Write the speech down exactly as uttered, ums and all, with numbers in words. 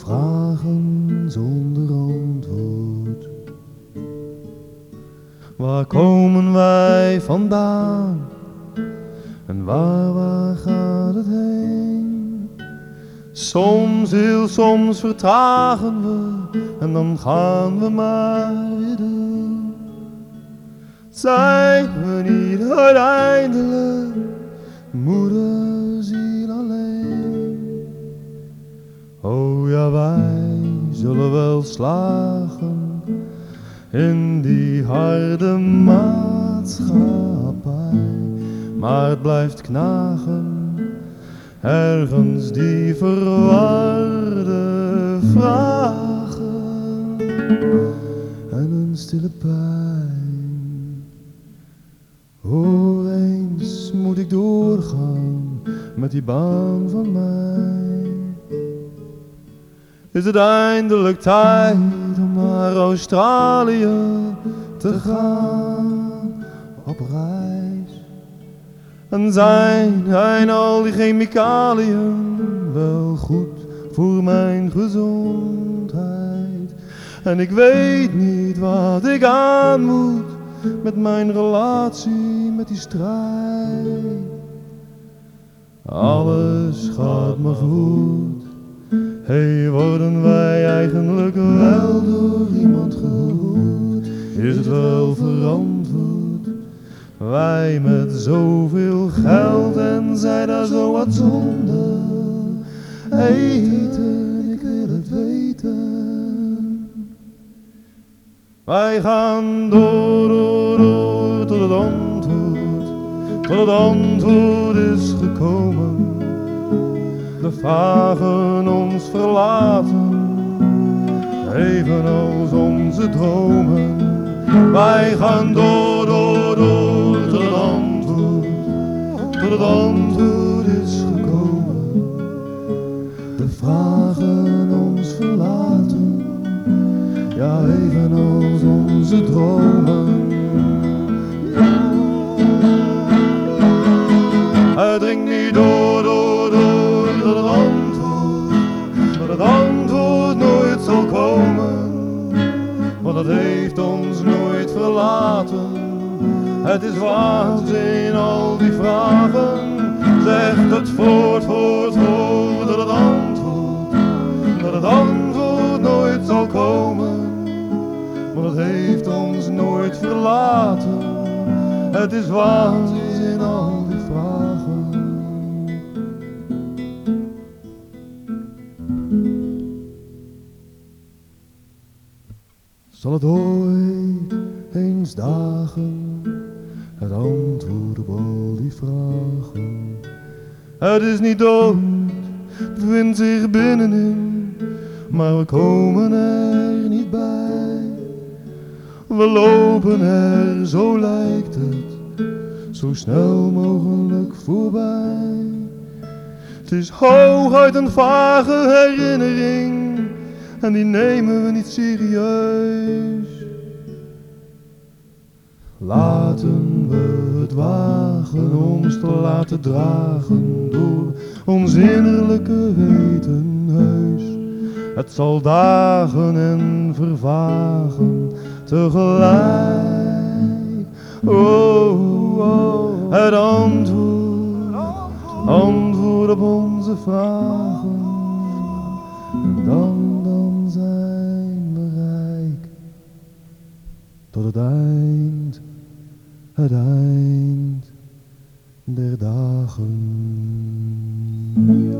vragen zonder antwoord. Waar komen wij vandaan? En waar, waar gaat het heen? Soms, heel soms vertragen we en dan gaan we maar weer door. Zijn we niet uiteindelijk moederziel alleen? Oh ja, wij zullen wel slagen in die harde maatschappij, maar het blijft knagen, ergens die verwarde vragen en een stille pijn. Hoor eens, moet ik doorgaan met die baan van mij? Is het eindelijk tijd om naar Australië te gaan op reis? En zijn, zijn al die chemicaliën wel goed voor mijn gezondheid? En ik weet niet wat ik aan moet met mijn relatie, met die strijd. Alles gaat maar goed. Hey, worden wij eigenlijk wel door iemand gehoord? Is het wel verantwoord? Wij met zoveel geld en zij daar zo wat zonder eten, ik wil het weten. Wij gaan door, door, door, tot het antwoord, tot het antwoord is gekomen. De vragen ons verlaten, evenals onze dromen. Wij gaan door, door, door, tot het antwoord, tot het antwoord is gekomen. De vragen ons verlaten, ja, evenals onze dromen. Het dringt niet door, door, door, tot het antwoord, tot het antwoord nooit zal komen. Want het heeft ons nooit verlaten. Het is waanzin, al die vragen. Zegt het voort, voort, voort, tot het antwoord, tot het antwoord nooit zal komen. Want het heeft ons nooit verlaten. Het is waanzin, al die vragen. Zal het ooit eens dagen, het antwoord op al die vragen? Het is niet dood, het bevindt zich binnenin, maar we komen er niet bij. We lopen er, zo lijkt het, zo snel mogelijk voorbij. Het is hooguit een vage herinnering en die nemen we niet serieus. Laten we het wagen ons te laten dragen door ons innerlijke weten heus. Het zal dagen en vervagen tegelijk. Oh, oh, het antwoord, antwoord op onze vragen. En dan, dan zijn we rijk tot het eind, het eind der dagen.